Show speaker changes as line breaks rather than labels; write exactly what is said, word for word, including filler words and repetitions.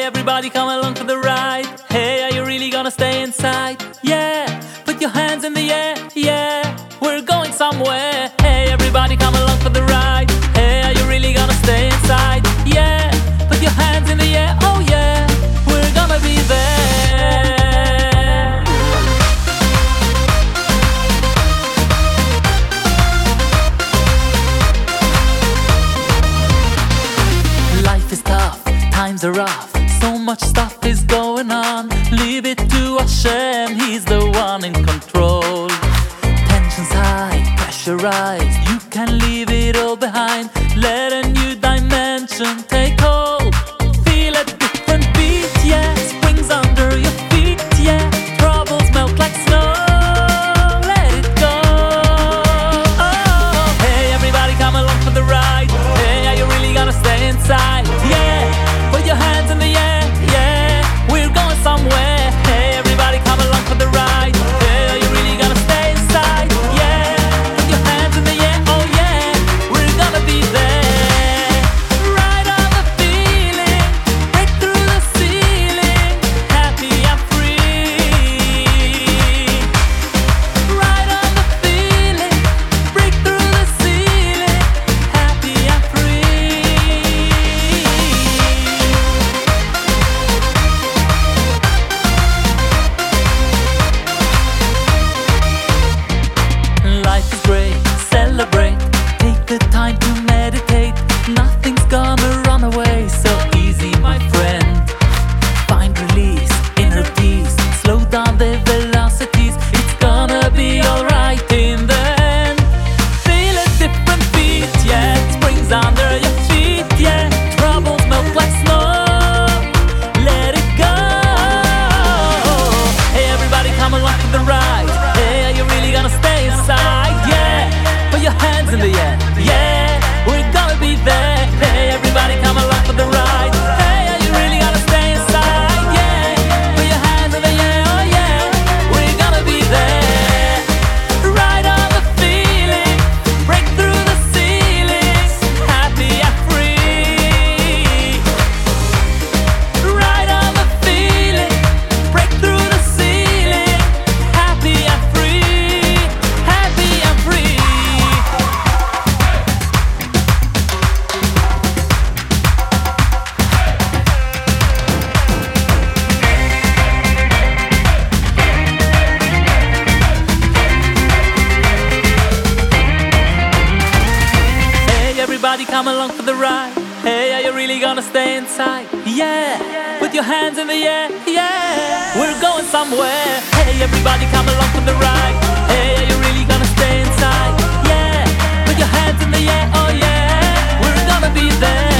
Hey, everybody come along for the ride. Hey, are you really gonna stay inside? Yeah, put your hands in the air. Yeah, we're going somewhere. Hey, everybody come along for the ride. Hey, are you really gonna stay inside? Yeah, put your hands in the air. Oh yeah, we're gonna be there. Life is tough, times are rough, so much stuff is going on. Leave it to Hashem, He's the one in control. Tensions high, pressurized, you can leave it all behind. Let a new dimension take hold. Feel a different beat, yeah. Springs under your feet, yeah. Troubles melt like snow. Let it go. Oh, hey, everybody come along for the ride. Hey, are you really gonna stay inside? Yeah, put your hands in the air. Yeah, we're going somewhere. Hey, everybody come along for the ride. Hey, are you really gonna stay inside? Yeah, put your hands in the air. Oh yeah, we're gonna be there. Ride on the feeling, break through the ceiling, happy and free. Ride on the feeling, break through the ceiling, happy and free. Life is great, celebrate. Take the time to meditate. Nothing's gonna run away so easy, my friend. Find release, inner peace. Slow down the velocities. It's gonna be alright in the end. Feel a different beat, yeah. Springs under your feet, yeah. Troubles melt like snow. Let it go. Hey, everybody come along for the ride. Hey, are you really gonna stay inside? Yeah, put your hands in the air. Yeah, we're gonna be there. Hey, everybody come along for the ride. Hey, are you really gonna stay inside? Yeah, put your hands in the air. Oh yeah, we're gonna be there. Ride on the feeling, break through the ceilings, happy and free. Ride on the feeling, break through the ceiling, happy and free, happy and free. Hey, everybody come along for the ride. Hey, are you really gonna stay inside? Yeah, put your hands in the air. Yeah, we're going somewhere. Hey, everybody come along for the ride. Hey, are you really gonna stay inside? Yeah, put your hands in the air. Oh yeah, we're gonna be there.